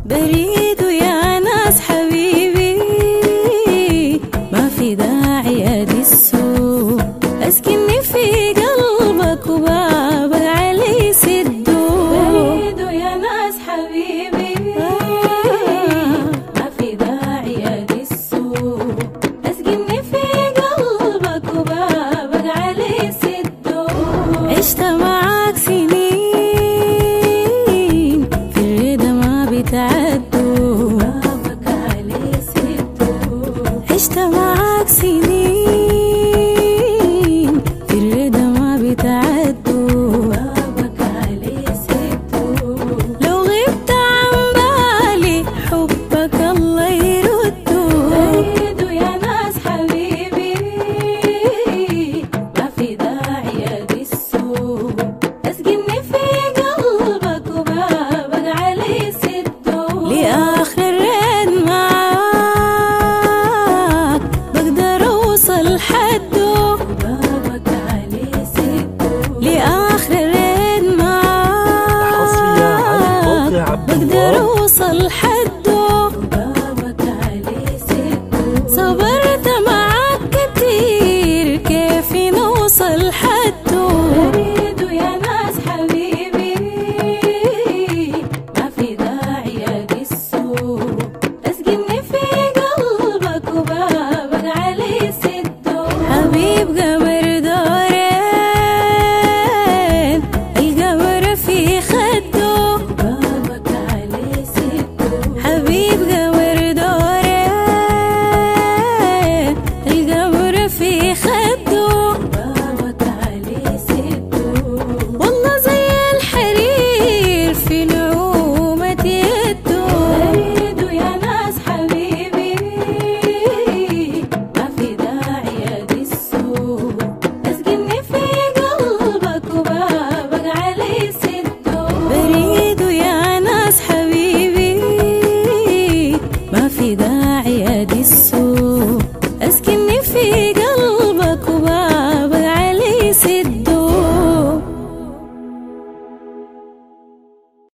بريد يا ناس حبيبي، ما في داعي أدسه، أسكنني في قلبك وبابك علي سده. بريد يا ناس حبيبي، ما في داعي أدسه، أسكنني في قلبك وبابك علي سده. عشت معاك سنين في الرضا ما بتعدوا، بابك علي سده. عشت معاك سنين في الرضا ما بتعدوا، بابك علي سده. لو غبت عن بالي حبك الله يرده. بريد يا ناس حبيبي، ما في داعي أدسه، أسكنني في قلبك وبابك علي سده. لآخر الرد معاك بقدر أوصل حده، بابك علي سده. لآخر الرد معاك بقدر أوصل حده، بابك علي سده. صبرت معاك كتير كيف نوصل حده. بريد يا ناس حبيبي، ما في داعي أدسه، أسكنني في قلبك وبابك علي سده. حبيب قمر دورين القمر في خده، بابك علي سده. حبيب قمر دورين القمر في خده، بابك علي سده. والله زي الحرير في نعومة يده. بريد يا ناس حبيبي، ما في داعي أدسه، أسكنني في قلبك وبابك علي سده. بريد يا ناس حبيبي، ما في داعي أدسه، أسكنني في قلبك